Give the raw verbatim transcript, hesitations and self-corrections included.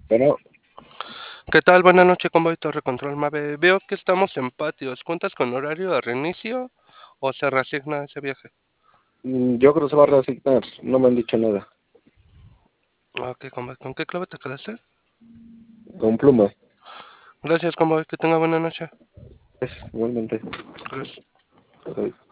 Bueno, ¿Qué tal? Buenas noches, Convoy Torre Control Mave. Veo que estamos en patios. ¿Cuentas con horario de reinicio o se reasigna ese viaje? mm, yo creo que se va a reasignar, no me han dicho nada. Ah, Ok, Convoy. ¿Con qué clave te quedaste? Con pluma, Gracias, Convoy. Que tenga buena noche. es igualmente. Gracias. Ok.